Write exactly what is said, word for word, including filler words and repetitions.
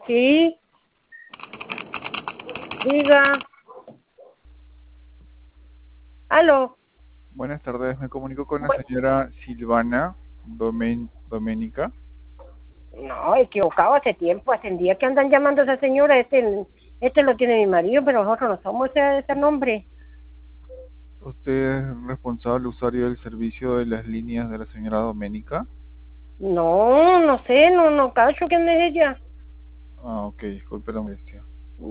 Sí, diga. Aló. Buenas tardes, me comunico con la Bu- señora Silvana Domen Doménica. No, equivocado hace tiempo, hace un día que andan llamando a esa señora. Este, este lo tiene mi marido, pero nosotros no somos ese, ese nombre. ¿Usted es responsable usuario del servicio de las líneas de la señora Doménica? No, no sé, no, no cacho quién es ella. Ah, ok, disculpe la molestia.